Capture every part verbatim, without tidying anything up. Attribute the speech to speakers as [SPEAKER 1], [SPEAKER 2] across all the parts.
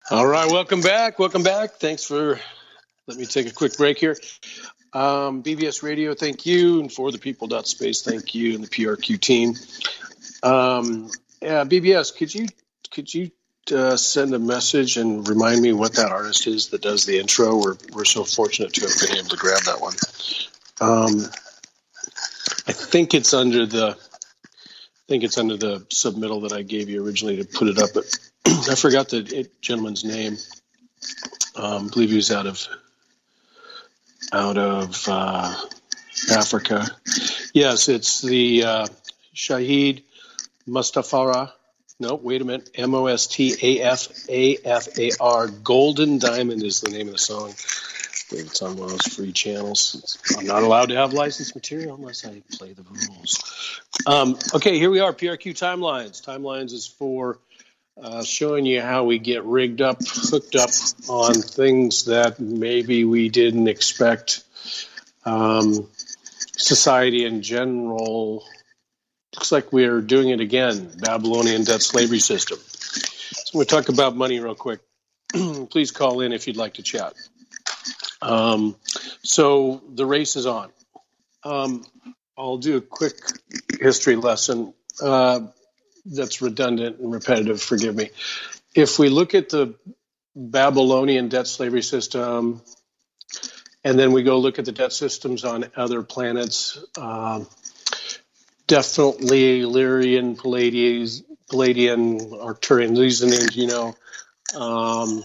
[SPEAKER 1] All right, welcome back. Welcome back. Thanks for let me take a quick break here. Um, B B S Radio, thank you, and for the people.space, thank you, and the P R Q team. Um, yeah, B B S, could you could you uh, send a message and remind me what that artist is that does the intro? We're we're so fortunate to have been able to grab that one. Um, I think it's under the I think it's under the submittal that I gave you originally to put it up, but I forgot the it, gentleman's name. Um, I believe he was out of out of uh, Africa. Yes, it's the uh, Shahid Mustafara. No, wait a minute. M O S T A F A F A R. Golden Diamond is the name of the song. I believe it's on one of those free channels. I'm not allowed to have licensed material unless I play the rules. Um, okay, here we are. P R Q Timelines. Timelines is for uh, showing you how we get rigged up, hooked up on things that maybe we didn't expect. Um, society in general looks like we're doing it again. Babylonian debt slavery system. So we'll talk about money real quick. Please call in if you'd like to chat. Um, so the race is on. Um, I'll do a quick history lesson uh, that's redundant and repetitive. Forgive me. If we look at the Babylonian debt slavery system, and then we go look at the debt systems on other planets, um, definitely Illyrian, Palladian, Palladian, Arcturian, these are the names you know. Um,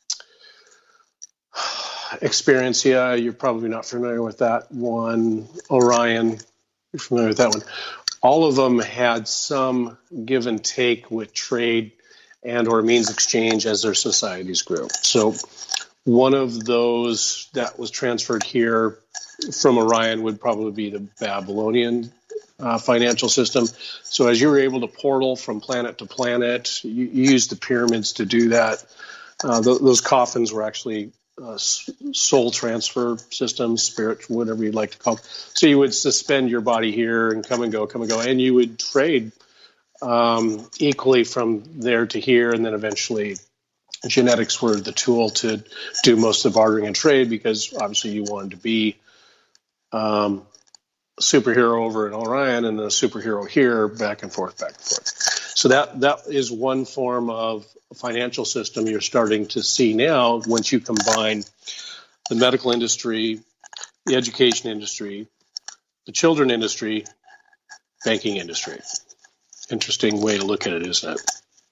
[SPEAKER 1] Experientia, you're probably not familiar with that one. Orion, you're familiar with that one. All of them had some give and take with trade and or means exchange as their societies grew. So one of those that was transferred here from Orion would probably be the Babylonian uh, financial system. So as you were able to portal from planet to planet, you, you used the pyramids to do that. Uh, th- those coffins were actually uh, soul transfer systems, spirit, whatever you'd like to call them. So you would suspend your body here and come and go, come and go, and you would trade um, equally from there to here, and then eventually genetics were the tool to do most of the bartering and trade because obviously you wanted to be um, a superhero over in Orion and a superhero here, back and forth, back and forth. So that that is one form of financial system you're starting to see now once you combine the medical industry, the education industry, the children industry, banking industry. Interesting way to look at it, isn't it?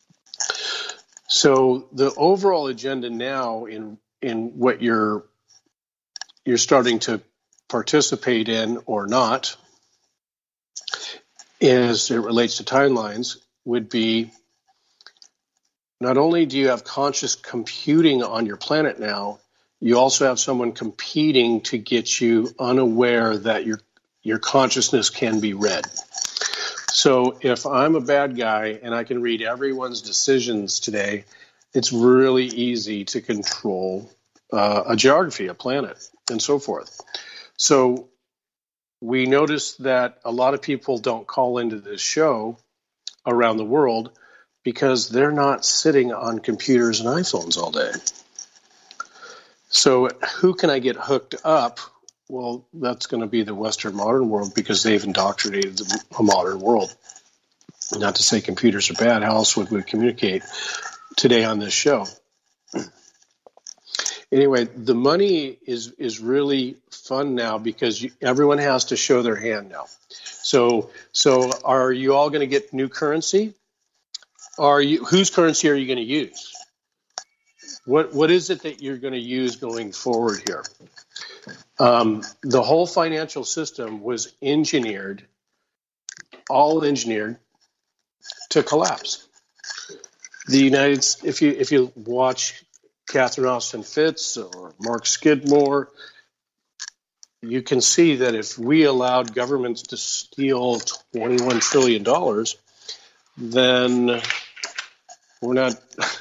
[SPEAKER 1] So the overall agenda now in in what you're you're starting to participate in or not, as it relates to timelines, would be not only do you have conscious computing on your planet now, you also have someone competing to get you unaware that your your consciousness can be read. So if I'm a bad guy and I can read everyone's decisions today, it's really easy to control uh, a geography, a planet, and so forth. So we noticed that a lot of people don't call into this show around the world because they're not sitting on computers and iPhones all day. So who can I get hooked up? Well, that's going to be the Western modern world because they've indoctrinated a modern world. Not to say computers are bad. How else would we communicate today on this show? Anyway, the money is is really fun now because you, everyone has to show their hand now. So, so are you all going to get new currency? Are you? Whose currency are you going to use? What What is it that you're going to use going forward here? Um, the whole financial system was engineered, all engineered, to collapse. The United, if you if you watch Catherine Austin Fitts or Mark Skidmore, you can see that if we allowed governments to steal twenty-one trillion dollars, then we're not.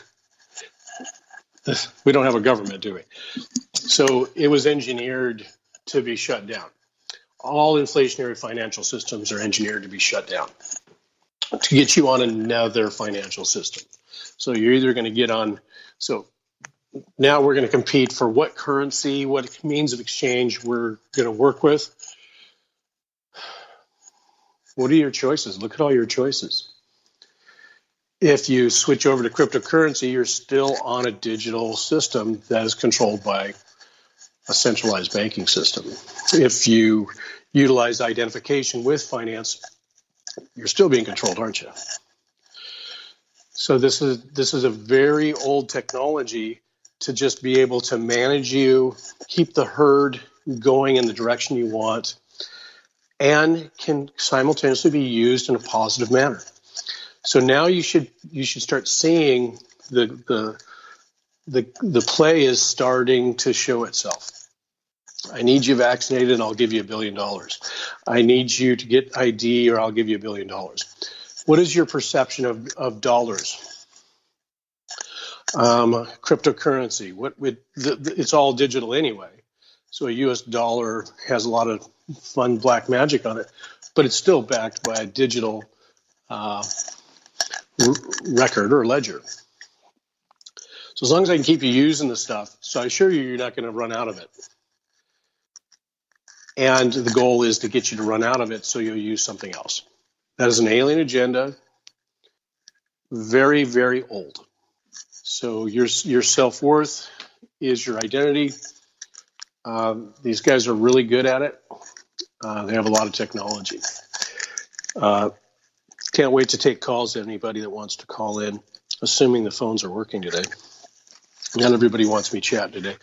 [SPEAKER 1] We don't have a government, do we? So it was engineered to be shut down. All inflationary financial systems are engineered to be shut down to get you on another financial system. So you're either going to get on. So now we're going to compete for what currency, what means of exchange we're going to work with. What are your choices? Look at all your choices. If you switch over to cryptocurrency, you're still on a digital system that is controlled by a centralized banking system. If you utilize identification with finance, you're still being controlled, aren't you? So this is this is a very old technology to just be able to manage you, keep the herd going in the direction you want, and can simultaneously be used in a positive manner. So now you should you should start seeing the the the the play is starting to show itself. I need you vaccinated and I'll give you a billion dollars. I need you to get I D or I'll give you a billion dollars. What is your perception of, of dollars? Um, cryptocurrency. What would the, the, it's all digital anyway. So a U S dollar has a lot of fun black magic on it, but it's still backed by a digital uh, r- record or ledger. So as long as I can keep you using the stuff, so I assure you you're not going to run out of it. And the goal is to get you to run out of it so you'll use something else. That is an alien agenda, very, very old. So your your self-worth is your identity. Um, these guys are really good at it. Uh, they have a lot of technology. Uh, can't wait to take calls to anybody that wants to call in, assuming the phones are working today. Not everybody wants me chatting today.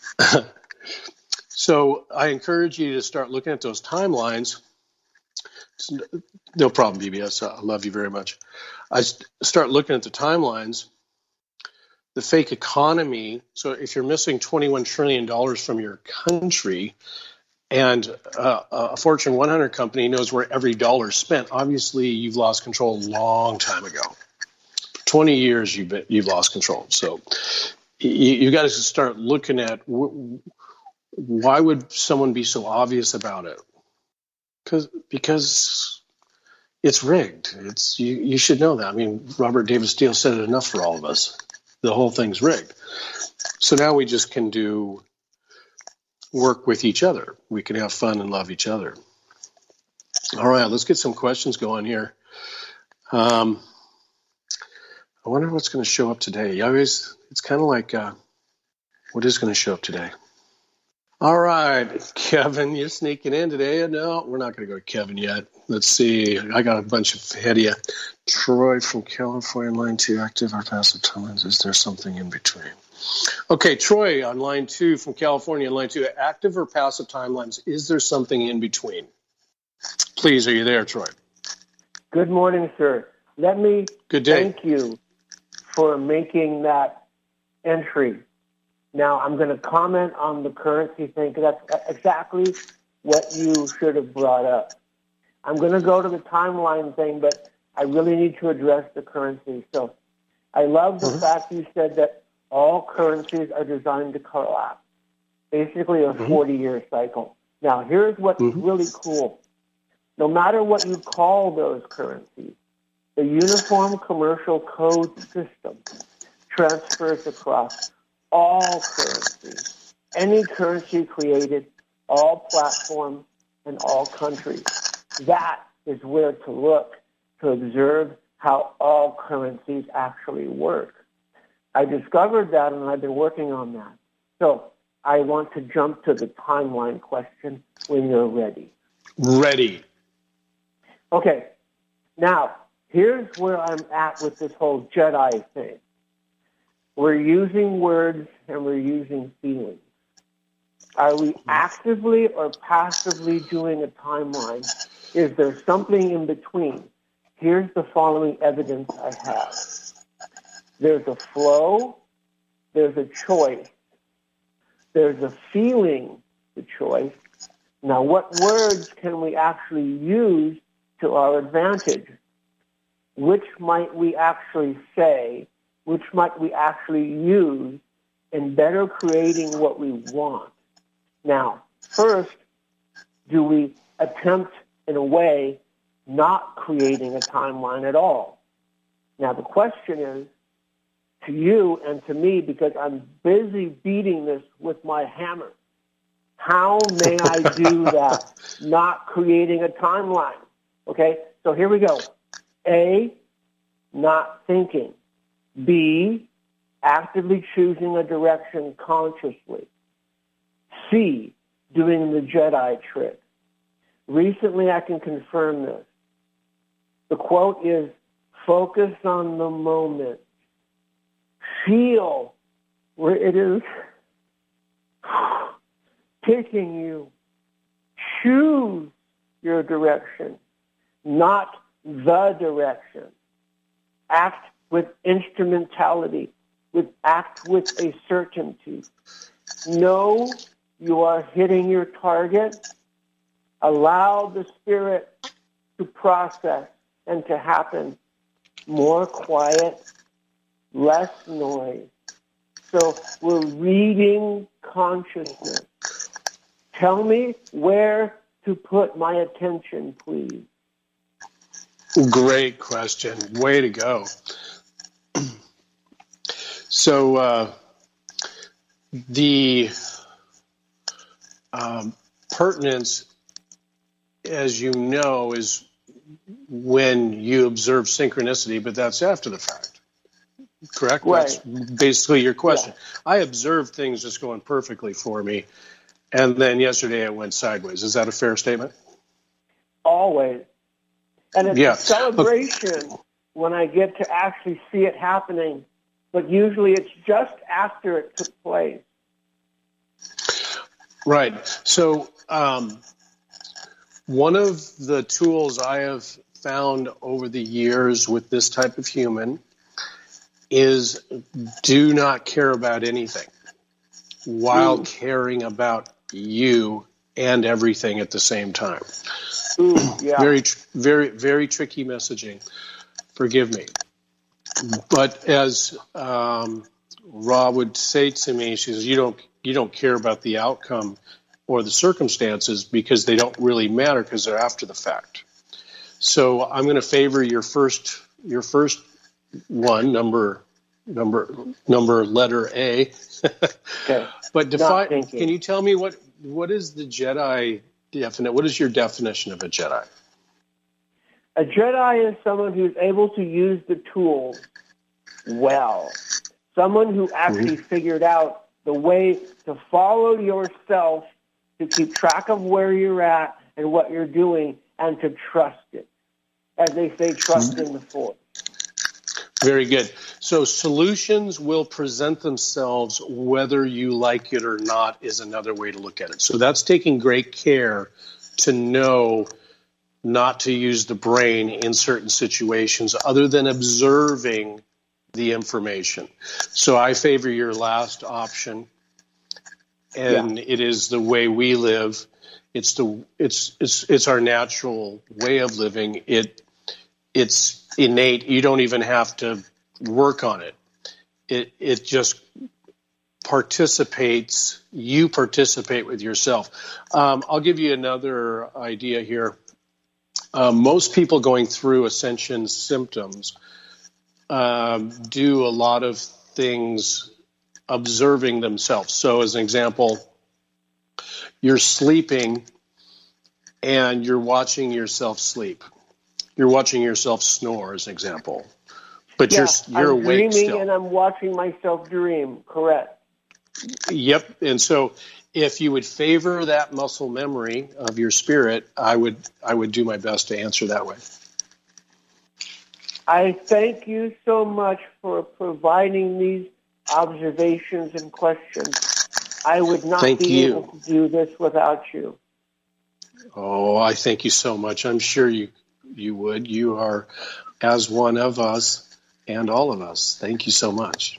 [SPEAKER 1] So I encourage you to start looking at those timelines. No problem, B B S. I love you very much. I start looking at the timelines, the fake economy. So if you're missing twenty-one trillion dollars from your country and uh, a Fortune one hundred company knows where every dollar is spent, obviously you've lost control a long time ago. For twenty years, you've, been, you've lost control. So you, you got to start looking at wh- why would someone be so obvious about it? Because because it's rigged. It's you, you should know that. I mean, Robert David Steele said it enough for all of us. The whole thing's rigged. So now we just can do work with each other. We can have fun and love each other. All right, let's get some questions going here. Um, I wonder what's going to show up today. You always, it's kind of like, uh, what is going to show up today? All right, Kevin, you're sneaking in today. No, we're not going to go to Kevin yet. Let's see. I got a bunch of ahead of you. Troy from California, line two, active or passive timelines. Is there something in between? Okay, Troy on line two from California, line two, active or passive timelines. Is there something in between? Please, are you there, Troy?
[SPEAKER 2] Good morning, sir. Let me
[SPEAKER 1] Good day.
[SPEAKER 2] Thank you for making that entry. Now, I'm going to comment on the currency thing because that's exactly what you should have brought up. I'm going to go to the timeline thing, but I really need to address the currency. So I love the mm-hmm. fact you said that all currencies are designed to collapse, basically a forty-year mm-hmm. cycle. Now, here's what's mm-hmm. really cool. No matter what you call those currencies, the Uniform Commercial Code system transfers across all currencies, any currency created, all platforms, and all countries. That is where to look to observe how all currencies actually work. I discovered that, and I've been working on that. So I want to jump to the timeline question when you're ready.
[SPEAKER 1] Ready.
[SPEAKER 2] Okay. Now, here's where I'm at with this whole Jedi thing. We're using words and we're using feelings. Are we actively or passively doing a timeline? Is there something in between? Here's the following evidence I have. There's a flow, there's a choice, there's a feeling, the choice. Now, what words can we actually use to our advantage? Which might we actually say? Which might we actually use in better creating what we want? Now, first, do we attempt, in a way, not creating a timeline at all? Now, the question is, to you and to me because I'm busy beating this with my hammer. How may I do that? Not creating a timeline. Okay, so here we go. A, not thinking. B, actively choosing a direction consciously. C, doing the Jedi trick. Recently, I can confirm this. The quote is, focus on the moment. Feel where it is taking you. Choose your direction, not the direction. Act with instrumentality, with act with a certainty. Know you are hitting your target. Allow the spirit to process and to happen. More quiet, less noise. So we're reading consciousness. Tell me where to put my attention, please.
[SPEAKER 1] Great question. Way to go. So uh, the um, pertinence, as you know, is when you observe synchronicity, but that's after the fact. Correct?
[SPEAKER 2] Right.
[SPEAKER 1] That's basically your question.
[SPEAKER 2] Yeah.
[SPEAKER 1] I observed things just going perfectly for me, and then yesterday it went sideways. Is that a fair statement?
[SPEAKER 2] Always. And it's
[SPEAKER 1] Yeah.
[SPEAKER 2] a celebration when I get to actually see it happening, but usually it's just after it took place.
[SPEAKER 1] Right. So um, one of the tools I have found over the years with this type of human is do not care about anything while
[SPEAKER 2] Ooh.
[SPEAKER 1] caring about you and everything at the same time.
[SPEAKER 2] Ooh, yeah.
[SPEAKER 1] Very, tr- very, very tricky messaging. Forgive me. But as um, Rob would say to me, she says, you don't, you don't care about the outcome or the circumstances because they don't really matter because they're after the fact. So I'm going to favor your first, your first one, number, number, number letter A.
[SPEAKER 2] Okay.
[SPEAKER 1] But define. Can you tell me what, what is the Jedi definite? What is your definition of a Jedi?
[SPEAKER 2] A Jedi is someone who's able to use the tools well. Someone who actually mm-hmm. figured out the way to follow yourself, to keep track of where you're at and what you're doing, and to trust it. As they say, trust mm-hmm. in the Force.
[SPEAKER 1] Very good. So solutions will present themselves whether you like it or not is another way to look at it. So that's taking great care to know not to use the brain in certain situations other than observing the information. So I favor your last option, and yeah. It is the way we live. It's the it's it's it's our natural way of living. It it's innate. You don't even have to work on it. It it just participates. You participate with yourself. Um, I'll give you another idea here. Um, most people going through ascension symptoms um, do a lot of things observing themselves. So as an example, you're sleeping and you're watching yourself sleep. You're watching yourself snore, as an example. But
[SPEAKER 2] yeah,
[SPEAKER 1] you're you're
[SPEAKER 2] I'm
[SPEAKER 1] awake
[SPEAKER 2] dreaming
[SPEAKER 1] still.
[SPEAKER 2] And I'm watching myself dream. Correct.
[SPEAKER 1] Yep. And so if you would favor that muscle memory of your spirit, I would I would do my best to answer that way.
[SPEAKER 2] I thank you so much for providing these observations and questions. I would not
[SPEAKER 1] thank
[SPEAKER 2] be
[SPEAKER 1] you.
[SPEAKER 2] able to do this without you.
[SPEAKER 1] Oh, I thank you so much. I'm sure you you would. You are as one of us and all of us. Thank you so much.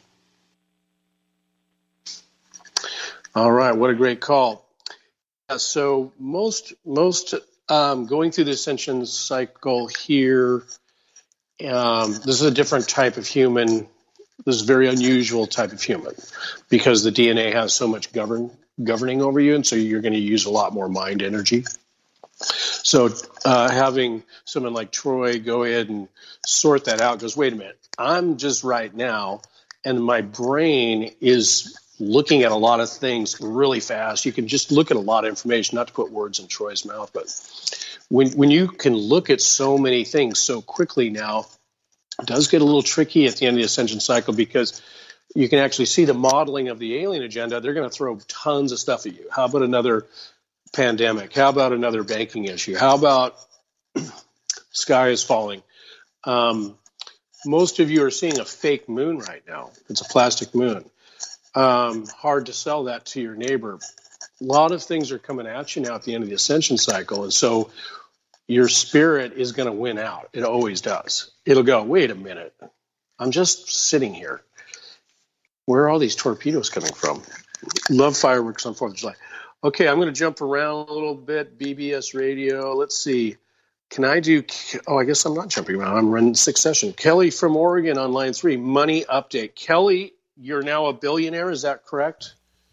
[SPEAKER 1] All right, what a great call. Yeah, so most most um, going through the ascension cycle here, um, this is a different type of human. This is a very unusual type of human because the D N A has so much govern governing over you, and so you're going to use a lot more mind energy. So uh, having someone like Troy go ahead and sort that out, goes, wait a minute, I'm just right now and my brain is looking at a lot of things really fast. You can just look at a lot of information, not to put words in Troy's mouth, but when when you can look at so many things so quickly now, it does get a little tricky at the end of the ascension cycle, because you can actually see the modeling of the alien agenda. They're going to throw tons of stuff at you. How about another pandemic? How about another banking issue? How about sky is falling? Um, most of you are seeing a fake moon right now. It's a plastic moon. Um, hard to sell that to your neighbor. A lot of things are coming at you now at the end of the ascension cycle. And so your spirit is going to win out. It always does. It'll go, wait a minute. I'm just sitting here. Where are all these torpedoes coming from? Love fireworks on fourth of July. Okay, I'm going to jump around a little bit. B B S Radio. Let's see. Can I do, oh, I guess I'm not jumping around. I'm running succession. Kelly from Oregon on line three. Money update. Kelly, you're now a billionaire. Is that correct?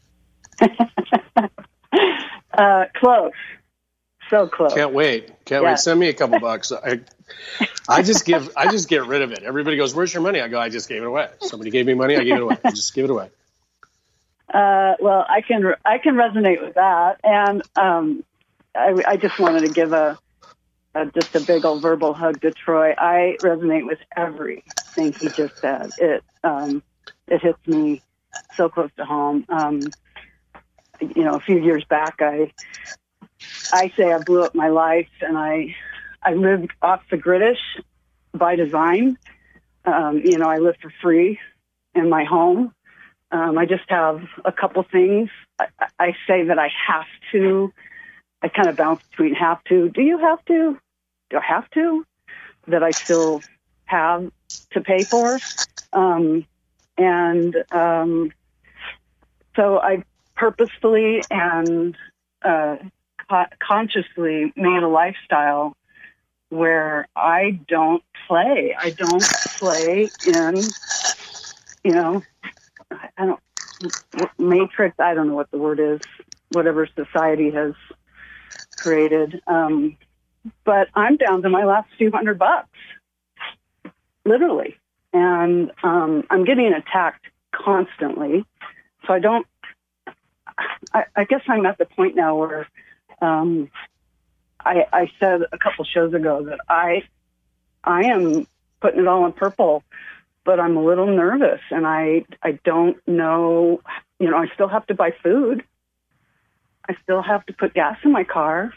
[SPEAKER 3] uh, close. So close.
[SPEAKER 1] Can't wait. Can't
[SPEAKER 3] yeah.
[SPEAKER 1] wait. Send me a couple bucks. I, I just give, I just get rid of it. Everybody goes, where's your money? I go, I just gave it away. Somebody gave me money. I gave it away. I just give it away.
[SPEAKER 3] Uh, well, I can, I can resonate with that. And, um, I, I just wanted to give a, a, just a big old verbal hug to Troy. I resonate with everything he just said. It, um, it hits me so close to home. Um, you know, a few years back, I, I say I blew up my life, and I, I lived off the gridish by design. Um, you know, I live for free in my home. Um, I just have a couple things. I, I say that I have to. I kind of bounce between have to. Do you have to? Do I have to? That I still have to pay for. Um, and um, so I purposefully and uh, co- consciously made a lifestyle where I don't play. I don't play in, you know, I don't, matrix, I don't know what the word is, whatever society has created. Um, but I'm down to my last few hundred bucks, literally. And um, I'm getting attacked constantly. So I don't, I, I guess I'm at the point now where um, I, I said a couple shows ago that I, I am putting it all in purple, but I'm a little nervous, and I, I don't know, you know, I still have to buy food. I still have to put gas in my car.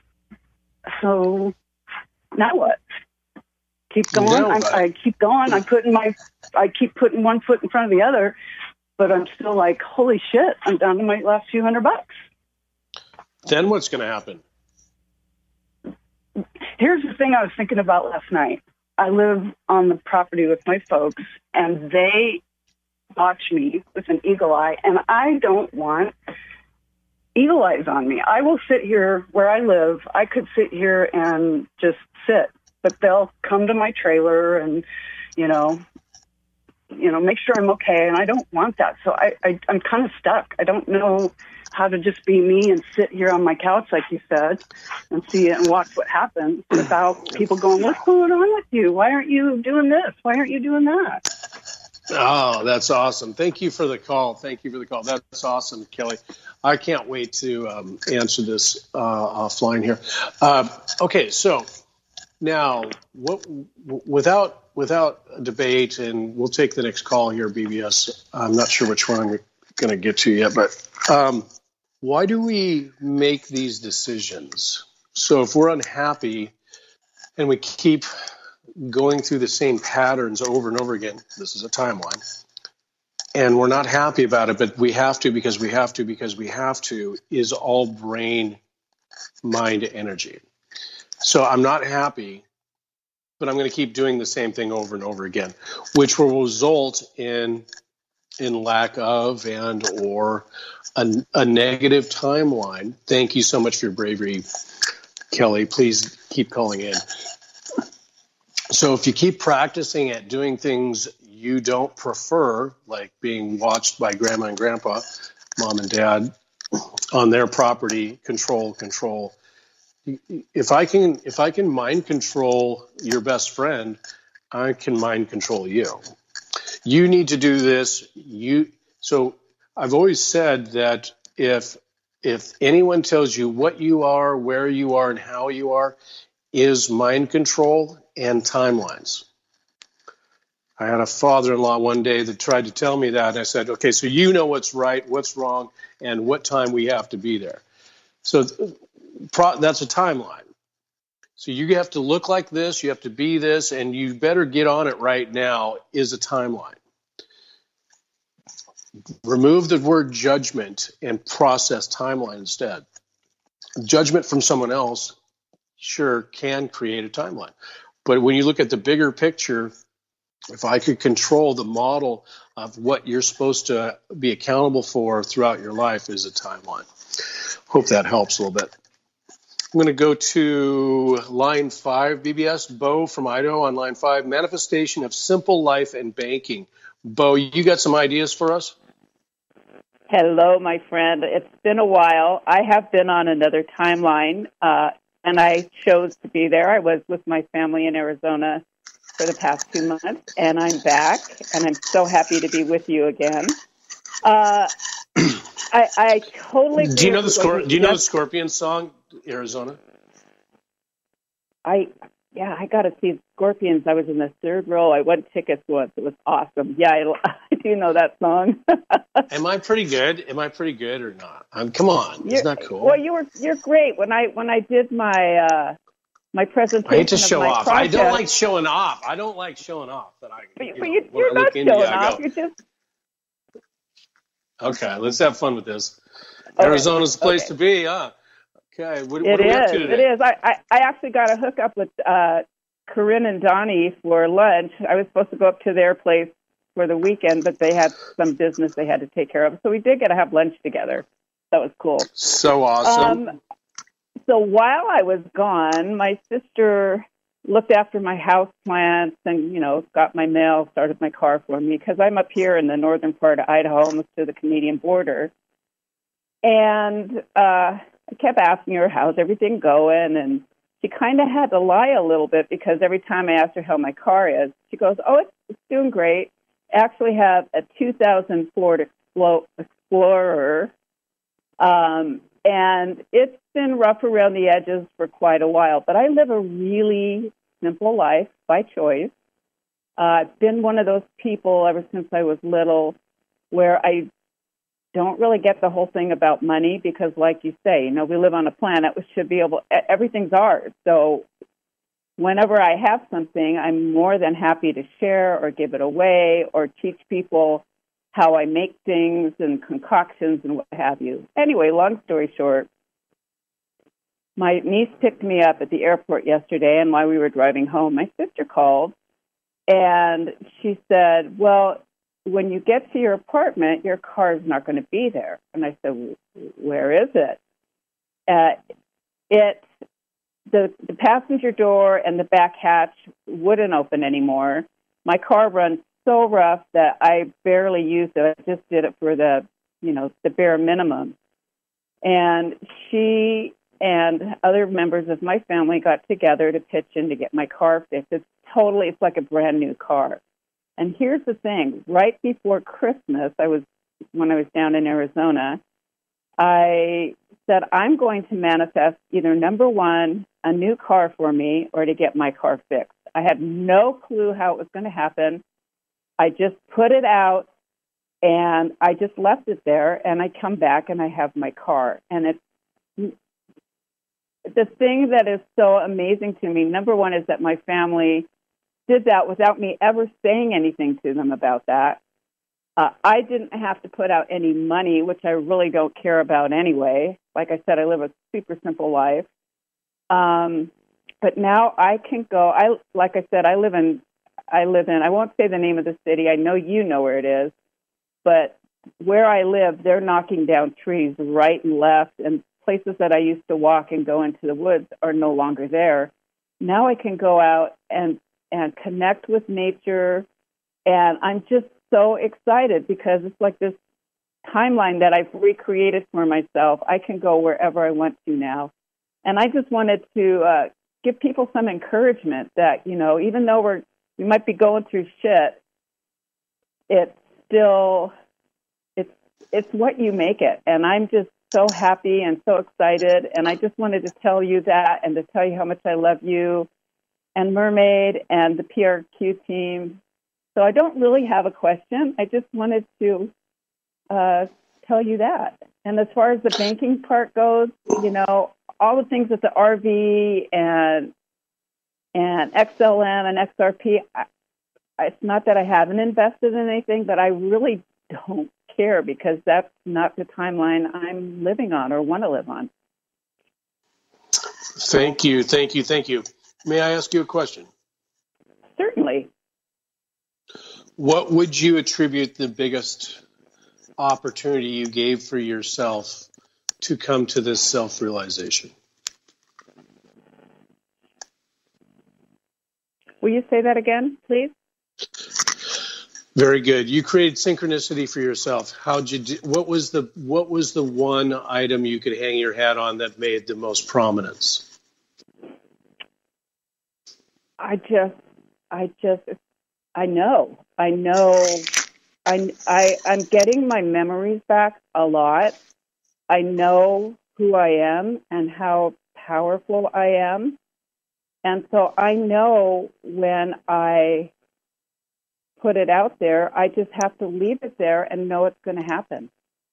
[SPEAKER 3] So now what? Keep going. I'm, I keep going. I'm putting my, I keep putting one foot in front of the other, but I'm still like, holy shit, I'm down to my last few hundred bucks.
[SPEAKER 1] Then what's going to happen?
[SPEAKER 3] Here's the thing I was thinking about last night. I live on the property with my folks, and they watch me with an eagle eye, and I don't want eagle eyes on me. I will sit here where I live. I could sit here and just sit, but they'll come to my trailer and, you know, you know, make sure I'm okay, and I don't want that. So I, I I'm kind of stuck. I don't know how to just be me and sit here on my couch, like you said, and see it and watch what happens without people going, what's going on with you? Why aren't you doing this? Why aren't you doing that?
[SPEAKER 1] Oh, that's awesome. Thank you for the call. Thank you for the call. That's awesome, Kelly. I can't wait to um, answer this uh, offline here. Uh, okay, so now, what, without without debate, and we'll take the next call here, B B S. I'm not sure which one I'm going to get to yet, but um, why do we make these decisions? So if we're unhappy and we keep going through the same patterns over and over again, this is a timeline, and we're not happy about it, but we have to because we have to because we have to, is all brain, mind, energy. So I'm not happy, but I'm going to keep doing the same thing over and over again, which will result in in lack of and or a, a negative timeline. Thank you so much for your bravery, Kelly. Please keep calling in. So if you keep practicing at doing things you don't prefer, like being watched by grandma and grandpa, mom and dad, on their property, control, control. If I can, if I can mind control your best friend, I can mind control you. You need to do this. You so I've always said that if if anyone tells you what you are, where you are, and how you are, is mind control and timelines. I had a father-in-law one day that tried to tell me that. I said, okay, so you know what's right, what's wrong, and what time we have to be there. So pro- that's a timeline. So you have to look like this, you have to be this, and you better get on it right now is a timeline. Remove the word judgment and process timeline instead. Judgment from someone else, sure, can create a timeline. But when you look at the bigger picture, if I could control the model of what you're supposed to be accountable for throughout your life is a timeline. Hope that helps a little bit. I'm going to go to line five, B B S. Bo from Idaho on line five. Manifestation of simple life and banking. Bo, you got some ideas for us?
[SPEAKER 4] Hello, my friend. It's been a while. I have been on another timeline, uh, and I chose to be there. I was with my family in Arizona for the past two months, and I'm back, and I'm so happy to be with you again. Uh, I, I totally agree.
[SPEAKER 1] Do you know the
[SPEAKER 4] with
[SPEAKER 1] Scor-
[SPEAKER 4] what you
[SPEAKER 1] Do you know the
[SPEAKER 4] just-
[SPEAKER 1] Scorpions song, Arizona?
[SPEAKER 4] I yeah, I got to see Scorpions. I was in the third row. I won tickets once. It was awesome. Yeah, I, I do know that song.
[SPEAKER 1] Am I pretty good? Am I pretty good or not? Um, come on,
[SPEAKER 4] You're,
[SPEAKER 1] isn't that cool?
[SPEAKER 4] Well, you were you're great. When I when I did my uh, my presentation,
[SPEAKER 1] I hate to
[SPEAKER 4] of
[SPEAKER 1] show
[SPEAKER 4] my
[SPEAKER 1] off.
[SPEAKER 4] project,
[SPEAKER 1] I don't like showing off. I don't like showing off. That I.
[SPEAKER 4] But,
[SPEAKER 1] You
[SPEAKER 4] but
[SPEAKER 1] know,
[SPEAKER 4] you,
[SPEAKER 1] when
[SPEAKER 4] you're
[SPEAKER 1] I
[SPEAKER 4] not
[SPEAKER 1] look into
[SPEAKER 4] showing
[SPEAKER 1] you, I
[SPEAKER 4] off.
[SPEAKER 1] go,
[SPEAKER 4] You're just
[SPEAKER 1] okay, let's have fun with this.
[SPEAKER 4] Okay.
[SPEAKER 1] Arizona's the place
[SPEAKER 4] Okay.
[SPEAKER 1] to be, huh? Okay, what,
[SPEAKER 4] It
[SPEAKER 1] what are we up
[SPEAKER 4] is.
[SPEAKER 1] to
[SPEAKER 4] It
[SPEAKER 1] today?
[SPEAKER 4] is. I, I, I actually got a hookup with uh, Corinne and Donnie for lunch. I was supposed to go up to their place for the weekend, but they had some business they had to take care of. So we did get to have lunch together. That was cool.
[SPEAKER 1] So awesome.
[SPEAKER 4] Um, so while I was gone, my sister looked after my house plants and, you know, got my mail, started my car for me because I'm up here in the northern part of Idaho, almost to the Canadian border. And uh, I kept asking her, how's everything going? And she kind of had to lie a little bit because every time I asked her how my car is, she goes, oh, it's, it's doing great. I actually have a two thousand Ford Explorer, um, and it's been rough around the edges for quite a while. But I live a really simple life by choice. Uh, I've been one of those people ever since I was little where I don't really get the whole thing about money because, like you say, you know, we live on a planet which should be able, everything's ours. So whenever I have something, I'm more than happy to share or give it away or teach people how I make things and concoctions and what have you. Anyway, long story short, my niece picked me up at the airport yesterday, and while we were driving home, my sister called, and she said, well, when you get to your apartment, your car's not going to be there. And I said, where is it? Uh, it the, the passenger door and the back hatch wouldn't open anymore. My car runs so rough that I barely use it. I just did it for the, you know, the bare minimum. And she and other members of my family got together to pitch in to get my car fixed. It's totally, it's like a brand new car. And here's the thing, right before Christmas, I was when I was down in Arizona, I said, I'm going to manifest either, number one, a new car for me or to get my car fixed. I had no clue how it was going to happen. I just put it out, and I just left it there, and I come back, and I have my car. And it's the thing that is so amazing to me, number one, is that my family did that without me ever saying anything to them about that. Uh, I didn't have to put out any money, which I really don't care about anyway. Like I said, I live a super simple life. Um, but now I can go. I like I said, I live in. I live in. I won't say the name of the city. I know you know where it is, but where I live, they're knocking down trees right and left, and places that I used to walk and go into the woods are no longer there. Now I can go out and and connect with nature. And I'm just so excited because it's like this timeline that I've recreated for myself. I can go wherever I want to now. And I just wanted to uh, give people some encouragement that, you know, even though we're, we might be going through shit, it's still, it's, it's what you make it. And I'm just so happy and so excited. And I just wanted to tell you that and to tell you how much I love you and Mermaid and the P R Q team. So I don't really have a question. I just wanted to uh, tell you that. And as far as the banking part goes, you know, all the things with the R V and and X L M and X R P, I, it's not that I haven't invested in anything, but I really don't care because that's not the timeline I'm living on or want to live on.
[SPEAKER 1] Thank you, thank you, thank you. May I ask you a question?
[SPEAKER 4] Certainly.
[SPEAKER 1] What would you attribute the biggest opportunity you gave for yourself to come to this self-realization?
[SPEAKER 4] Will you say that again, please?
[SPEAKER 1] Very good. You created synchronicity for yourself. How'd you do, what was the what was the one item you could hang your hat on that made the most prominence?
[SPEAKER 4] I just, I just, I know, I know, I, I, I'm getting my memories back a lot. I know who I am and how powerful I am. And so I know when I put it out there, I just have to leave it there and know it's going to happen.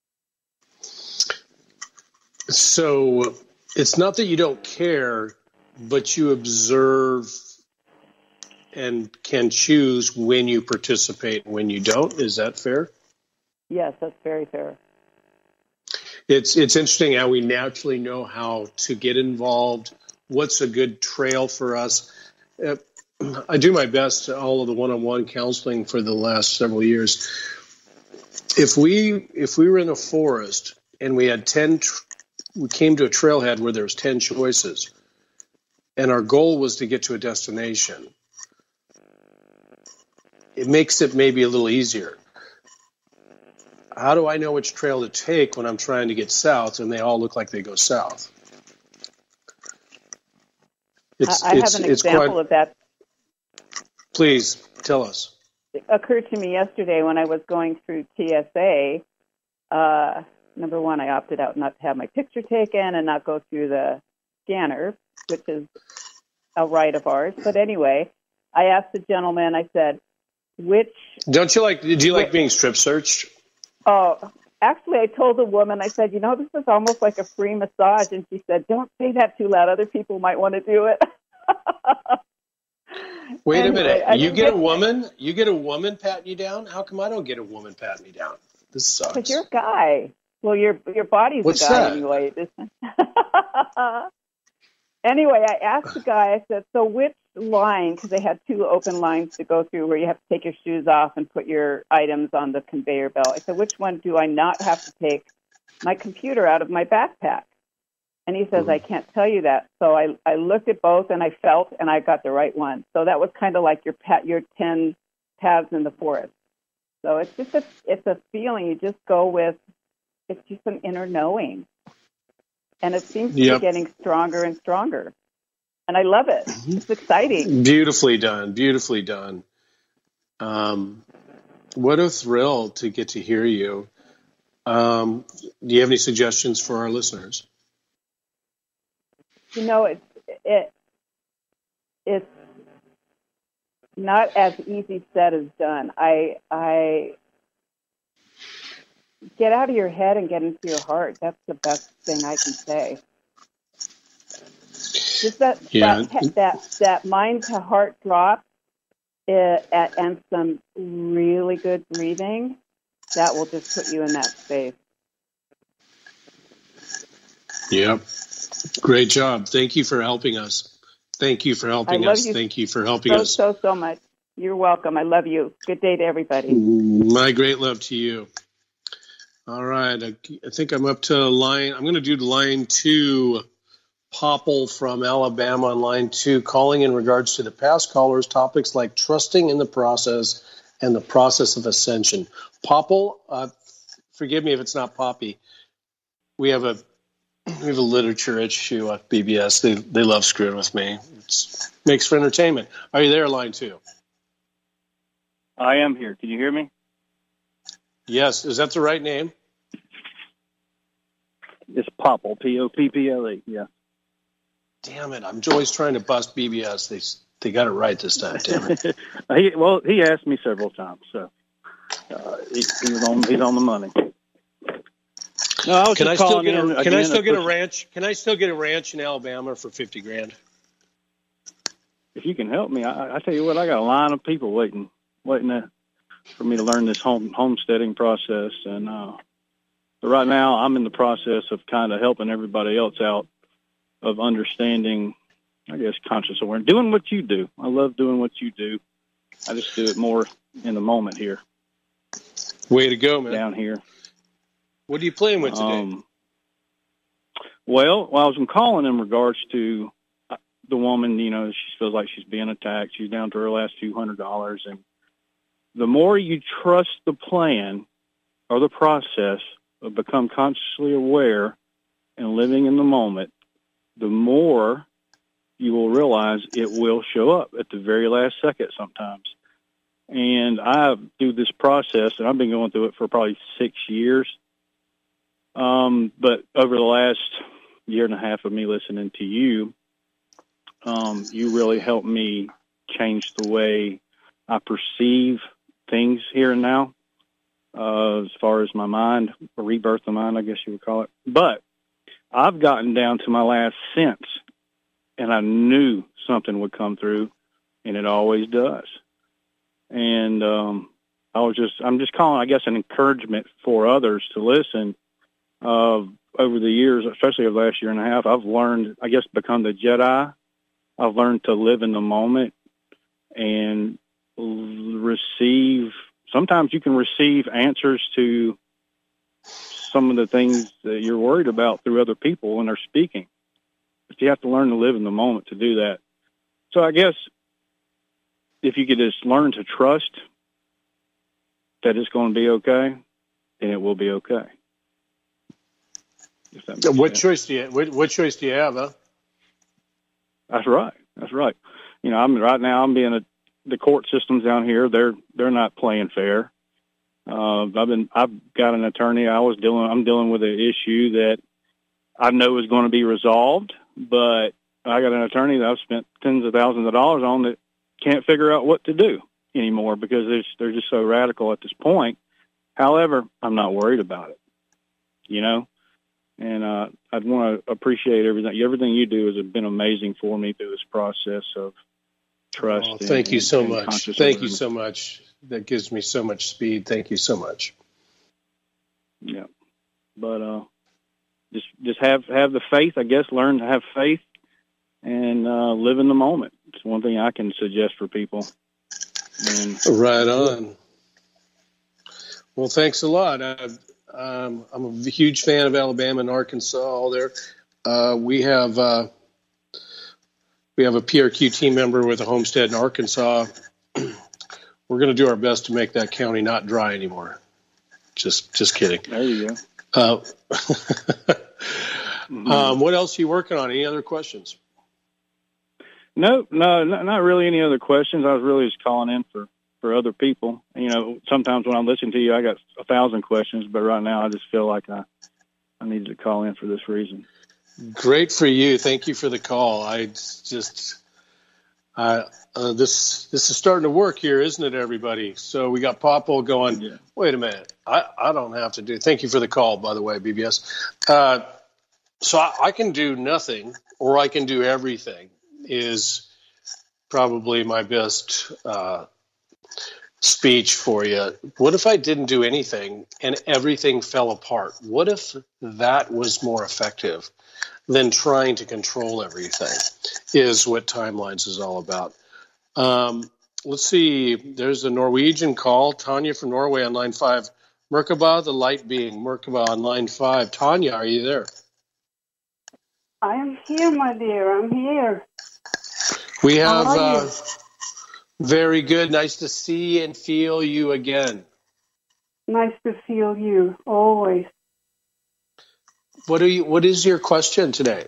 [SPEAKER 1] So it's not that you don't care, but you observe and can choose when you participate and when you don't. Is that fair?
[SPEAKER 4] Yes, that's very fair.
[SPEAKER 1] It's it's interesting how we naturally know how to get involved. What's a good trail for us? Uh, I do my best to all of the one-on-one counseling for the last several years. If we if we were in a forest and we had ten, we came to a trailhead where there was ten choices, and our goal was to get to a destination, it makes it maybe a little easier. How do I know which trail to take when I'm trying to get south and they all look like they go south? It's,
[SPEAKER 4] I
[SPEAKER 1] it's,
[SPEAKER 4] have an
[SPEAKER 1] it's
[SPEAKER 4] example
[SPEAKER 1] quite,
[SPEAKER 4] of that.
[SPEAKER 1] Please tell us.
[SPEAKER 4] It occurred to me yesterday when I was going through T S A. Uh, number one, I opted out not to have my picture taken and not go through the scanner, which is a right of ours. But anyway, I asked the gentleman, I said, which...
[SPEAKER 1] Don't you like, do you like being strip searched?
[SPEAKER 4] Oh, actually, I told the woman, I said, you know, this is almost like a free massage. And she said, don't say that too loud. Other people might want to do it.
[SPEAKER 1] Wait
[SPEAKER 4] anyway,
[SPEAKER 1] a minute.
[SPEAKER 4] I
[SPEAKER 1] You get
[SPEAKER 4] get
[SPEAKER 1] a woman? You get a woman patting you down? How come I don't get a woman patting me down? This sucks.
[SPEAKER 4] Because you're a guy. Well, your your body's
[SPEAKER 1] What's
[SPEAKER 4] a guy
[SPEAKER 1] that?
[SPEAKER 4] anyway. Anyway, I asked the guy, I said, so which line, because they had two open lines to go through where you have to take your shoes off and put your items on the conveyor belt. I said, which one do I not have to take my computer out of my backpack? And he says, mm-hmm. I can't tell you that. So I, I looked at both and I felt and I got the right one. So that was kind of like your pat, your ten paths in the forest. So it's just a, it's a feeling. You just go with, it's just an inner knowing. And it seems to
[SPEAKER 1] yep.
[SPEAKER 4] be getting stronger and stronger. And I love it. It's exciting.
[SPEAKER 1] Beautifully done. Beautifully done. Um, what a thrill to get to hear you. Um, do you have any suggestions for our listeners?
[SPEAKER 4] You know, it's it, it's not as easy said as done. I I get out of your head and get into your heart. That's the best thing I can say. Just that
[SPEAKER 1] yeah.
[SPEAKER 4] that, that that mind to heart drop, it, and some really good breathing, that will just put you in that space.
[SPEAKER 1] Yep. Great job. Thank you for helping us. Thank you for helping us.
[SPEAKER 4] You
[SPEAKER 1] Thank you for helping
[SPEAKER 4] so,
[SPEAKER 1] us.
[SPEAKER 4] So, so much. You're welcome. I love you. Good day to everybody.
[SPEAKER 1] My great love to you. All right. I, I think I'm up to line. I'm going to do line two. Popple from Alabama on line two, calling in regards to the past callers, topics like trusting in the process and the process of ascension. Popple, uh, forgive me if it's not Poppy. We have a we have a literature issue at B B S. They they love screwing with me. It makes for entertainment. Are you there, line two?
[SPEAKER 5] I am here. Can you hear me?
[SPEAKER 1] Yes. Is that the right name?
[SPEAKER 5] It's Popple, P O P P L E, yeah.
[SPEAKER 1] Damn it. I'm always trying to bust B B S. They they got it right this time, damn it.
[SPEAKER 5] he, well, he asked me several times, so uh, he, he was on, he's on the money. No, I was
[SPEAKER 1] can
[SPEAKER 5] just
[SPEAKER 1] I still
[SPEAKER 5] calling
[SPEAKER 1] get
[SPEAKER 5] in
[SPEAKER 1] a,
[SPEAKER 5] again.
[SPEAKER 1] Can I still get a
[SPEAKER 5] push,
[SPEAKER 1] ranch? Can I still get a ranch in Alabama for fifty grand?
[SPEAKER 5] If you can help me, I, I tell you what, I got a line of people waiting, waiting to, for me to learn this home homesteading process. And uh, but right now, I'm in the process of kind of helping everybody else out of understanding, I guess, conscious awareness, doing what you do. I love doing what you do. I just do it more in the moment here.
[SPEAKER 1] Way to go, man.
[SPEAKER 5] Down here.
[SPEAKER 1] What are you playing with today?
[SPEAKER 5] Um, well, well, I was calling in regards to the woman, you know, she feels like she's being attacked. She's down to her last few hundred dollars. And the more you trust the plan or the process of become consciously aware and living in the moment, the more you will realize it will show up at the very last second sometimes. And I do this process, and I've been going through it for probably six years. Um, but over the last year and a half of me listening to you, um, you really helped me change the way I perceive things here and now, uh, as far as my mind, a rebirth of mind, I guess you would call it. But I've gotten down to my last cents, and I knew something would come through, and it always does. And um, I was just, I'm just calling, I guess, an encouragement for others to listen. Uh, over the years, especially over the last year and a half, I've learned, I guess, become the Jedi. I've learned to live in the moment and receive. Sometimes you can receive answers to some of the things that you're worried about through other people when they're speaking. But you have to learn to live in the moment to do that. So I guess if you could just learn to trust that it's going to be okay, then it will be okay.
[SPEAKER 1] What sense. choice do you what, what choice do you have, huh?
[SPEAKER 5] That's right. That's right. You know, I'm right now. I'm being a, the court systems down here. They're they're not playing fair. Uh, I've been I've got an attorney. I was dealing. I'm dealing with an issue that I know is going to be resolved, but I got an attorney that I've spent tens of thousands of dollars on that can't figure out what to do anymore because they're they're just so radical at this point. However, I'm not worried about it. You know. And uh, I'd want to appreciate everything. Everything you do has been amazing for me through this process of trust.
[SPEAKER 1] Oh, thank
[SPEAKER 5] and,
[SPEAKER 1] you so
[SPEAKER 5] and
[SPEAKER 1] much. Thank
[SPEAKER 5] awareness.
[SPEAKER 1] you so much. That gives me so much speed. Thank you so much.
[SPEAKER 5] Yeah, but uh, just just have have the faith. I guess learn to have faith and uh, live in the moment. It's one thing I can suggest for people. And,
[SPEAKER 1] right on. Well, thanks a lot. I, Um, I'm a huge fan of Alabama and Arkansas. All there, uh, we have uh, we have a P R Q team member with a homestead in Arkansas. We're going to do our best to make that county not dry anymore. Just, just kidding.
[SPEAKER 5] There you go.
[SPEAKER 1] Uh, mm-hmm. um, what else are you working on? Any other questions?
[SPEAKER 5] No, no, not really. Any other questions? I was really just calling in for. for other people. You know, sometimes when I'm listening to you, I got a thousand questions, but right now I just feel like I, I needed to call in for this reason.
[SPEAKER 1] Great for you. Thank you for the call. I just, uh, uh, this, this is starting to work here, isn't it, everybody? So we got Popple going, yeah. Wait a minute. I, I don't have to do, thank you for the call, by the way, B B S. Uh, so I, I can do nothing or I can do everything is probably my best, uh, speech for you. What if I didn't do anything and everything fell apart? What if that was more effective than trying to control everything is what Timelines is all about. Um, let's see. There's a Norwegian call. Tanya from Norway on line five. Merkaba, the light being. Merkaba on line five. Tanya, are you there?
[SPEAKER 6] I am here, my dear. I'm here.
[SPEAKER 1] We have... How are you? Uh, Very good. Nice to see and feel you again.
[SPEAKER 6] Nice to feel you, always.
[SPEAKER 1] What are you? What is your question today?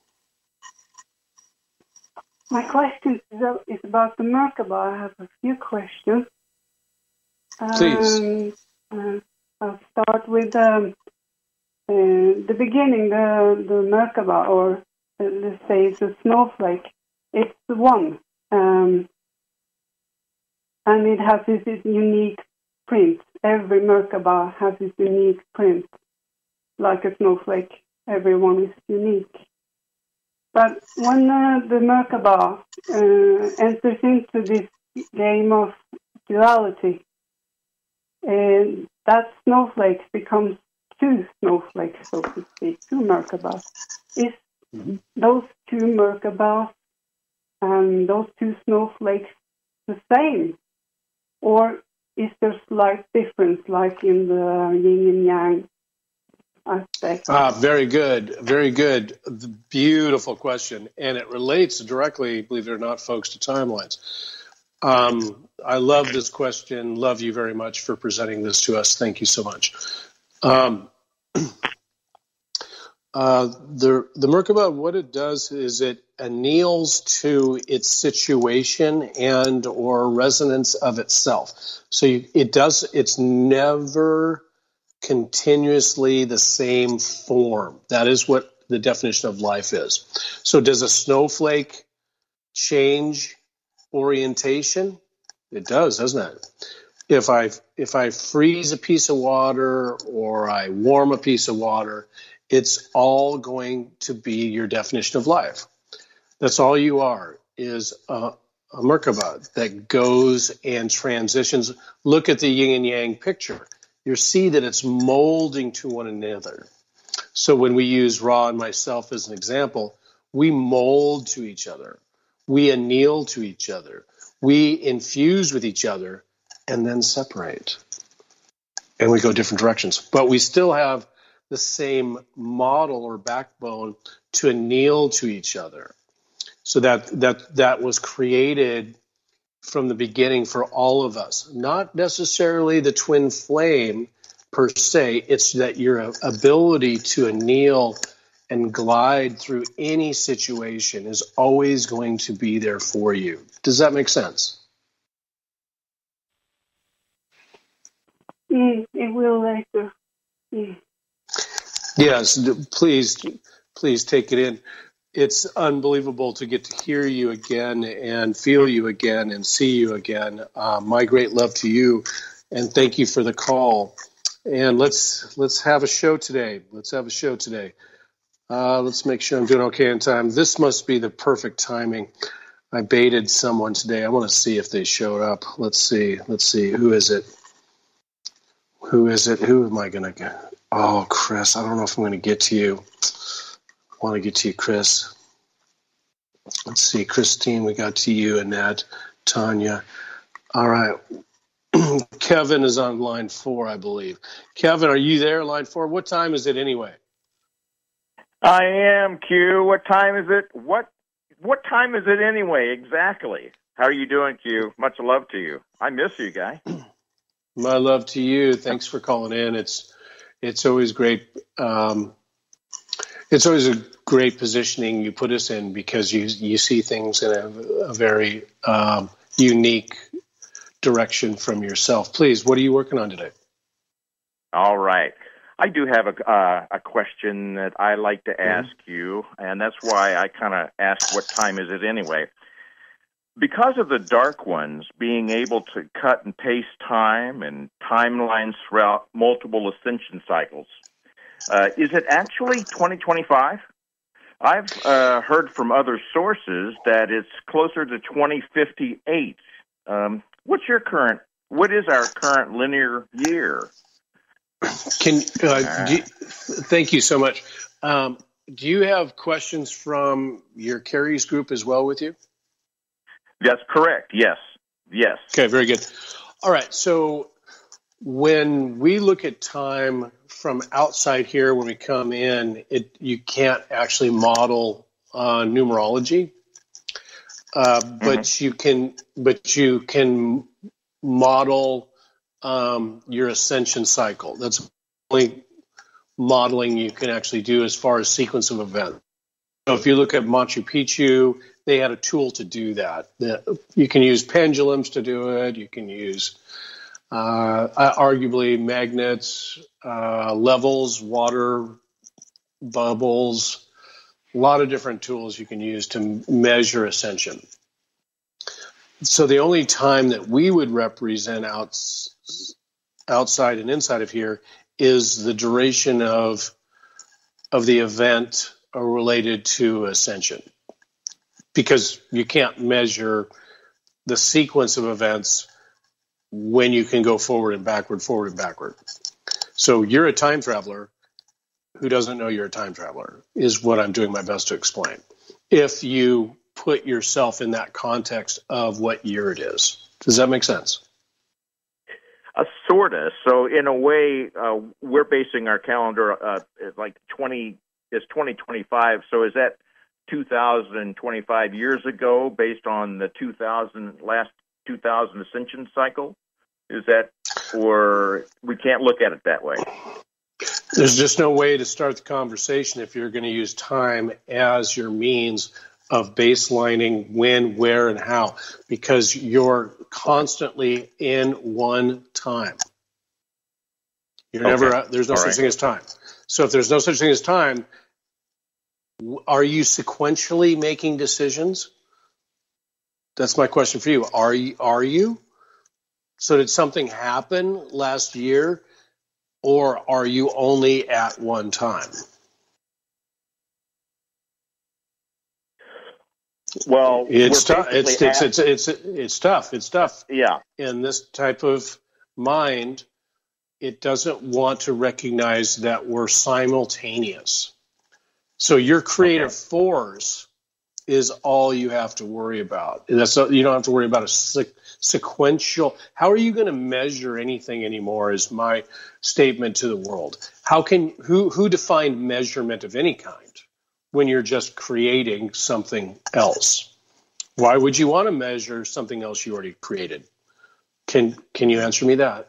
[SPEAKER 6] My question is about the Merkaba. I have a few questions.
[SPEAKER 1] Please.
[SPEAKER 6] Um, uh, I'll start with um, uh, the beginning, the, the Merkaba, or uh, let's say it's a snowflake. It's one, um, and it has this, this unique print. Every Merkaba has its unique print, like a snowflake. Everyone is unique. But when uh, the Merkaba uh, enters into this game of duality, uh, that snowflake becomes two snowflakes, so to speak, two Merkabas. Is mm-hmm. those two Merkabas and those two snowflakes the same? Or is there slight difference, like in the yin and yang aspect?
[SPEAKER 1] Ah, very good. Very good. The beautiful question. And it relates directly, believe it or not, folks, to timelines. Um, I love this question. Love you very much for presenting this to us. Thank you so much. Um, uh, the the Merkaba, what it does is it anneals to its situation and or resonance of itself. So you, it does. It's never continuously the same form. That is what the definition of life is. So does a snowflake change orientation? It does, doesn't it? If I if I freeze a piece of water or I warm a piece of water, it's all going to be your definition of life. That's all you are, is a, a Merkaba that goes and transitions. Look at the yin and yang picture. You see that it's molding to one another. So when we use Ra and myself as an example, we mold to each other. We anneal to each other. We infuse with each other and then separate. And we go different directions. But we still have the same model or backbone to anneal to each other. So that that that was created from the beginning for all of us. Not necessarily the twin flame per se, it's that your ability to anneal and glide through any situation is always going to be there for you. Does that make sense?
[SPEAKER 6] Mm, it will later. Mm.
[SPEAKER 1] Yes, please, please take it in. It's unbelievable to get to hear you again and feel you again and see you again. Uh, my great love to you, and thank you for the call. And let's let's have a show today. Let's have a show today. Uh, let's make sure I'm doing okay in time. This must be the perfect timing. I baited someone today. I want to see if they showed up. Let's see. Let's see. Who is it? Who is it? Who am I going to get? Oh, Chris. I don't know if I'm going to get to you. I want to get to you, Chris. Let's see. Christine, we got to you. Annette, Tanya. All right. Kevin is on line four, I believe. Kevin, are you there, line four? What time is it anyway?
[SPEAKER 7] I am, Q. What time is it? What What time is it anyway, exactly? How are you doing, Q? Much love to you. I miss you, guy.
[SPEAKER 1] My love to you. Thanks for calling in. It's it's always great. Um, it's always a great positioning you put us in because you you see things in a, a very um, unique direction from yourself. Please, what are you working on today?
[SPEAKER 7] All right. I do have a uh, a question that I like to ask mm-hmm. you, and that's why I kind of ask what time is it anyway. Because of the dark ones being able to cut and paste time and timelines throughout multiple ascension cycles, uh, is it actually twenty twenty-five? I've uh, heard from other sources that it's closer to twenty fifty-eight. Um, what's your current, what is our current linear year?
[SPEAKER 1] Can uh, do you, thank you so much. Um, do you have questions from your Carrie's group as well with you?
[SPEAKER 7] That's correct. Yes. Yes.
[SPEAKER 1] Okay, very good. All right. So when we look at time from outside here, when we come in, it you can't actually model uh, numerology, uh, but mm-hmm. you can. But you can model um, your ascension cycle. That's the only modeling you can actually do as far as sequence of events. So if you look at Machu Picchu, they had a tool to do that. You can use pendulums to do it. You can use uh, arguably magnets, uh, levels, water, bubbles, a lot of different tools you can use to measure ascension. So the only time that we would represent outs, outside and inside of here is the duration of of the event related to ascension, because you can't measure the sequence of events when you can go forward and backward, forward and backward. So you're a time traveler who doesn't know you're a time traveler, is what I'm doing my best to explain, if you put yourself in that context of what year it is. Does that make sense?
[SPEAKER 7] Uh, sort of. So in a way, uh, we're basing our calendar uh, like twenty is twenty twenty-five. So is that two thousand twenty-five years ago, based on the two thousand last two thousand ascension cycle? Is that, or we can't look at it that way?
[SPEAKER 1] There's just no way to start the conversation if you're going to use time as your means of baselining when, where, and how, because you're constantly in one time. You're okay. never, there's no All such right. thing as time. So if there's no such thing as time, are you sequentially making decisions? That's my question for you. Are you? Are you? So did something happen last year, or are you only at one time?
[SPEAKER 7] Well,
[SPEAKER 1] it's tough. It's it's, it's it's it's it's tough. It's tough.
[SPEAKER 7] Yeah.
[SPEAKER 1] In this type of mind, it doesn't want to recognize that we're simultaneous. So your creative okay. force is all you have to worry about. And that's you don't have to worry about a se- sequential. How are you going to measure anything anymore? Is my statement to the world. How can who who defined measurement of any kind when you're just creating something else? Why would you want to measure something else you already created? Can can you answer me that?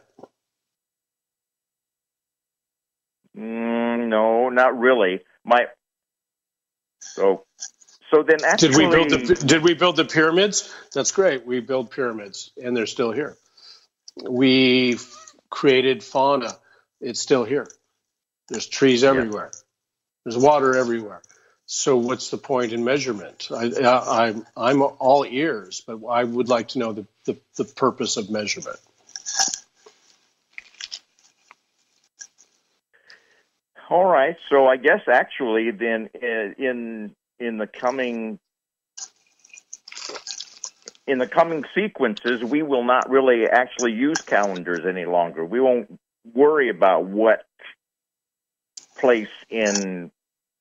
[SPEAKER 7] Mm, no, not really. My so so then actually,
[SPEAKER 1] did we build the did we build the pyramids? That's great. We build pyramids, and they're still here. We created fauna. It's still here. There's trees everywhere. Yeah. There's water everywhere. So what's the point in measurement? I, I, I'm I'm all ears, but I would like to know the, the, the purpose of measurement.
[SPEAKER 7] All right. So I guess actually then in in the coming in the coming sequences, we will not really actually use calendars any longer. We won't worry about what place in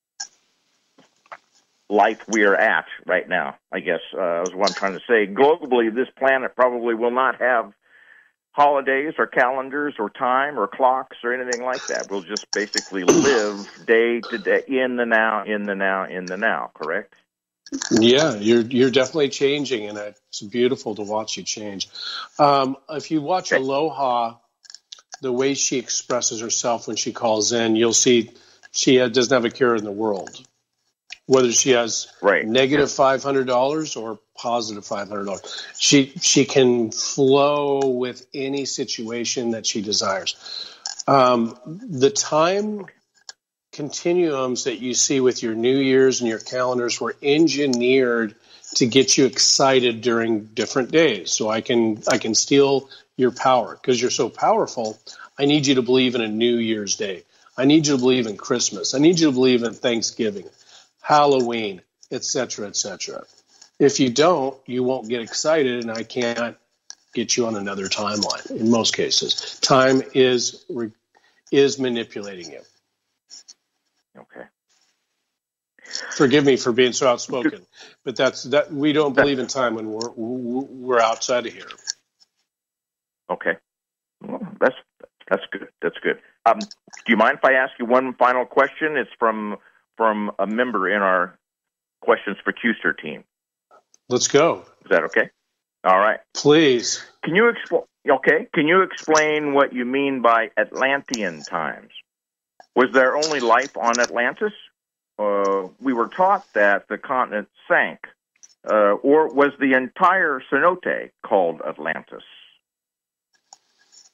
[SPEAKER 7] life we are at right now, I guess, uh, is what I'm trying to say. Globally, this planet probably will not have holidays or calendars or time or clocks or anything like that. We'll just basically live day to day, in the now, in the now, in the now, correct?
[SPEAKER 1] Yeah, you're you're definitely changing, and it's beautiful to watch you change. Um, if you watch okay. Aloha, the way she expresses herself when she calls in, you'll see she doesn't have a care in the world. Whether she has
[SPEAKER 7] right.
[SPEAKER 1] negative five hundred dollars or positive five hundred dollars, she she can flow with any situation that she desires. Um, the time continuums that you see with your New Year's and your calendars were engineered to get you excited during different days. So I can I can steal your power because you're so powerful. I need you to believe in a New Year's Day. I need you to believe in Christmas. I need you to believe in Thanksgiving, Halloween, et cetera, et cetera. If you don't, you won't get excited, and I can't get you on another timeline in most cases. Time is is manipulating you.
[SPEAKER 7] Okay.
[SPEAKER 1] Forgive me for being so outspoken, but that's that. We don't believe in time when we're we're outside of here.
[SPEAKER 7] Okay, well, that's that's good. That's good. Um, do you mind if I ask you one final question? It's from from a member in our Questions for Q-Stir team.
[SPEAKER 1] Let's go.
[SPEAKER 7] Is that okay? All right.
[SPEAKER 1] Please.
[SPEAKER 7] Can you explain? Okay. Can you explain what you mean by Atlantean times? Was there only life on Atlantis? Uh, we were taught that the continent sank. Uh, or was the entire cenote called Atlantis?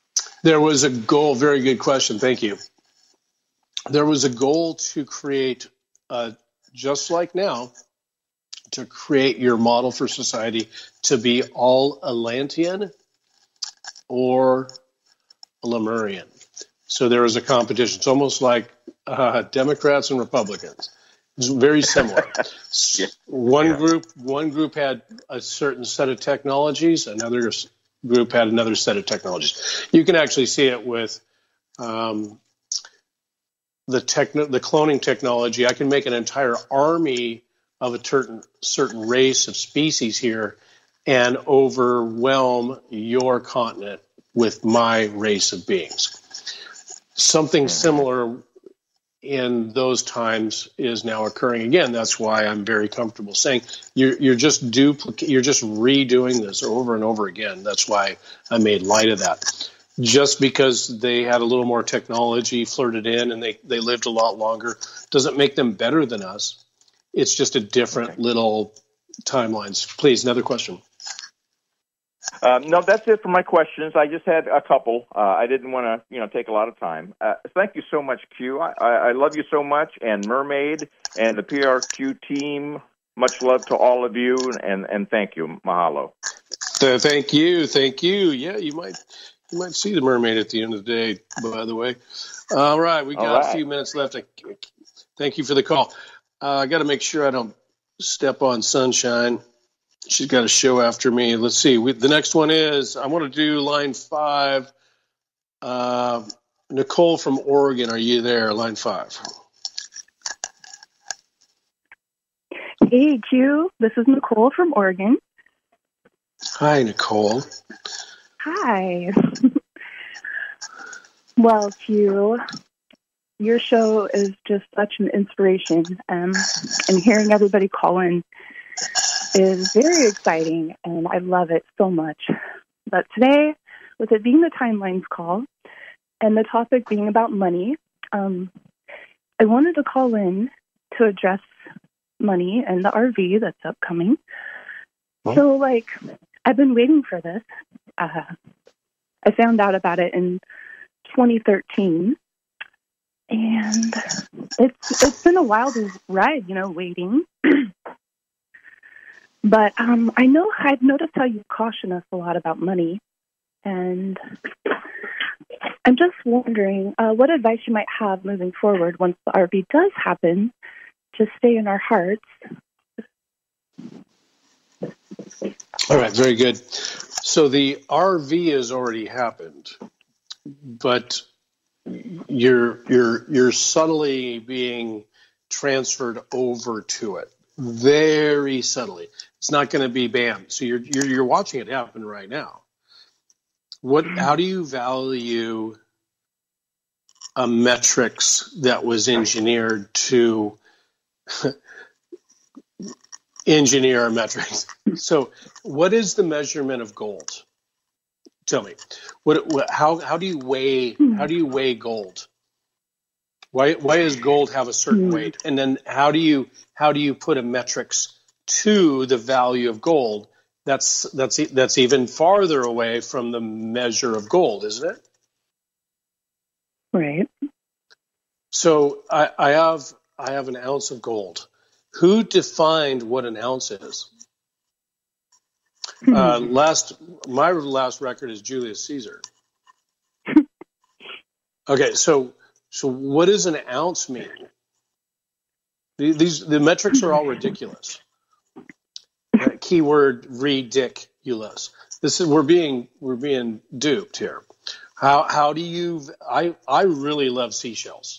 [SPEAKER 1] There was a goal. Very good question. Thank you. There was a goal to create, uh, just like now, to create your model for society to be all Atlantean or Lemurian. So there was a competition. It's almost like uh, Democrats and Republicans. It's very similar.
[SPEAKER 7] Yeah.
[SPEAKER 1] One
[SPEAKER 7] Yeah.
[SPEAKER 1] group, one group had a certain set of technologies. Another group had another set of technologies. You can actually see it with um, the techno- the cloning technology. I can make an entire army of a certain certain race of species here and overwhelm your continent with my race of beings. Something similar in those times is now occurring again. That's why I'm very comfortable saying you're, you're just duplic- you're just redoing this over and over again. That's why I made light of that. Just because they had a little more technology flirted in and they, they lived a lot longer doesn't make them better than us. It's just a different
[SPEAKER 7] Okay.
[SPEAKER 1] little timelines. Please, another question.
[SPEAKER 7] Uh, no, that's it for my questions. I just had a couple. Uh, I didn't want to, you know, take a lot of time. Uh, thank you so much, Q. I, I, I love you so much, and Mermaid and the P R Q team. Much love to all of you, and, and thank you. Mahalo.
[SPEAKER 1] So thank you, thank you. Yeah, you might you might see the mermaid at the end of the day. By the way, all right, we got
[SPEAKER 7] All right.
[SPEAKER 1] a few minutes left. I, thank you for the call. Uh, I got to make sure I don't step on Sunshine. She's got a show after me. Let's see. We, the next one is, I want to do line five. Uh, Nicole from Oregon, are you there? Line five.
[SPEAKER 8] Hey, Q. This is Nicole from Oregon.
[SPEAKER 1] Hi, Nicole.
[SPEAKER 8] Hi. Well, Q, your show is just such an inspiration. Um, and hearing everybody call in is very exciting, and I love it so much. But today, with it being the Timelines call and the topic being about money, um, I wanted to call in to address money and the R V that's upcoming.
[SPEAKER 1] Huh?
[SPEAKER 8] So, like, I've been waiting for this. Uh, I found out about it in twenty thirteen, and it's it's been a wild ride, you know, waiting. But um, I know I've noticed how you caution us a lot about money, and I'm just wondering uh, what advice you might have moving forward once the R V does happen to stay in our hearts.
[SPEAKER 1] All right, very good. So the R V has already happened, but you're you're you're subtly being transferred over to it, very subtly. It's not going to be bam. So you're, you're you're watching it happen right now. What? How do you value a metrics that was engineered to engineer metrics? So, what is the measurement of gold? Tell me, what, what? How how do you weigh? How do you weigh gold? Why why does gold have a certain weight? And then how do you how do you put a metrics to the value of gold? That's that's that's even farther away from the measure of gold, isn't it?
[SPEAKER 8] Right.
[SPEAKER 1] So I, I have I have an ounce of gold. Who defined what an ounce is? Uh, last my last record is Julius Caesar. Okay, so so what does an ounce mean? These the metrics are all ridiculous. Uh, keyword ridiculous. This is we're being we're being duped here. How how do you? I I really love seashells.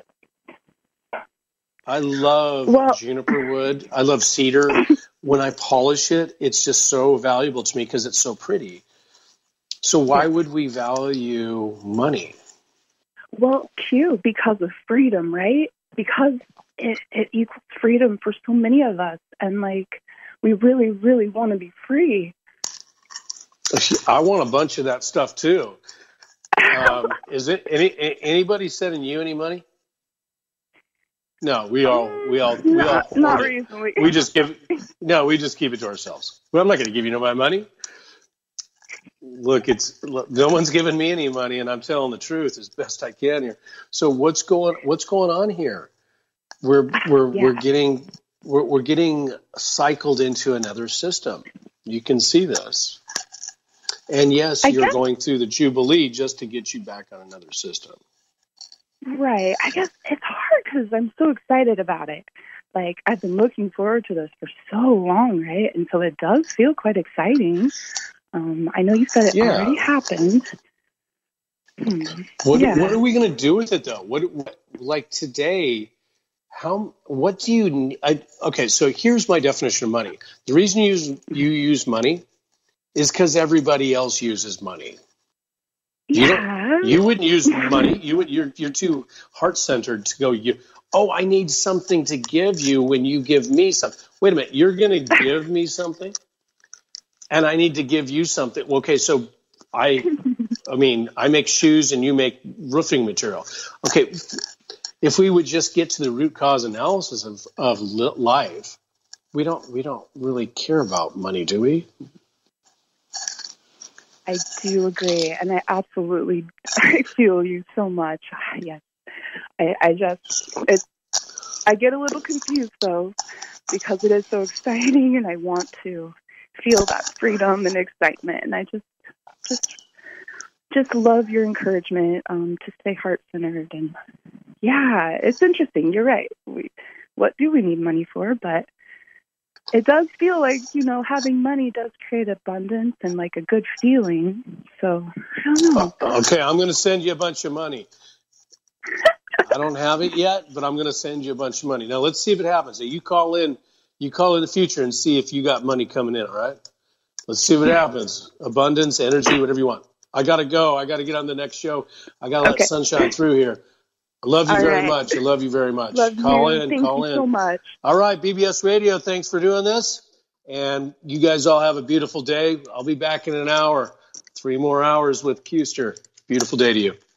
[SPEAKER 1] I love
[SPEAKER 8] well,
[SPEAKER 1] juniper wood. I love cedar. When I polish it, it's just so valuable to me because it's so pretty. So why would we value money?
[SPEAKER 8] Well, Q, because of freedom, right? Because it, it equals freedom for so many of us. And, like, we really, really want to be free.
[SPEAKER 1] I want a bunch of that stuff, too. Um, is it any anybody sending you any money? No, we all we all we all
[SPEAKER 8] Not, not
[SPEAKER 1] hoard it.
[SPEAKER 8] recently.
[SPEAKER 1] We just give no, we just keep it to ourselves. Well, I'm not going to give you no my money. Look, it's look, no one's giving me any money, and I'm telling the truth as best I can here. So what's going what's going on here? We're we're
[SPEAKER 8] Yeah.
[SPEAKER 1] we're getting we're, we're getting cycled into another system. You can see this, and yes,
[SPEAKER 8] I
[SPEAKER 1] you're
[SPEAKER 8] guess-
[SPEAKER 1] going through the Jubilee just to get you back on another system.
[SPEAKER 8] Right. I guess it's hard because I'm so excited about it. Like, I've been looking forward to this for so long, right? And so it does feel quite exciting. Um, I know you said it
[SPEAKER 1] Yeah.
[SPEAKER 8] already happened. Hmm.
[SPEAKER 1] What
[SPEAKER 8] Yeah.
[SPEAKER 1] what are we going to do with it though? What, what like today? How what do you? ne- I, okay, so here's my definition of money. The reason you use you use money is because everybody else uses money. You
[SPEAKER 8] Yeah.
[SPEAKER 1] don't. You wouldn't use money. You would. You're you're too heart centered to go. You. Oh, I need something to give you when you give me something. Wait a minute. You're going to give me something, and I need to give you something. Okay, so I. I mean, I make shoes and you make roofing material. Okay, if we would just get to the root cause analysis of of li- life, we don't we don't really care about money, do we?
[SPEAKER 8] I do agree, and I absolutely I feel you so much. Yes, I, I just it's I get a little confused though because it is so exciting, and I want to feel that freedom and excitement, and I just just just love your encouragement um, to stay heart centered, and yeah, it's interesting. You're right. We, what do we need money for? But it does feel like, you know, having money does create abundance and like a good feeling. So, I don't know.
[SPEAKER 1] Okay, I'm going to send you a bunch of money. I don't have it yet, but I'm going to send you a bunch of money. Now, let's see if it happens. So you call in, you call in the future and see if you got money coming in, all right? Let's see what happens. Abundance, energy, whatever you want. I got to go. I got to get on the next show. I got to let
[SPEAKER 8] Okay.
[SPEAKER 1] sunshine through here. I love you
[SPEAKER 8] All
[SPEAKER 1] very
[SPEAKER 8] right.
[SPEAKER 1] much. I love you very much.
[SPEAKER 8] Love
[SPEAKER 1] call
[SPEAKER 8] you.
[SPEAKER 1] in,
[SPEAKER 8] Thank
[SPEAKER 1] call
[SPEAKER 8] you
[SPEAKER 1] in.
[SPEAKER 8] so much.
[SPEAKER 1] All right, B B S Radio, thanks for doing this. And you guys all have a beautiful day. I'll be back in an hour. Three more hours with Custer. Beautiful day to you.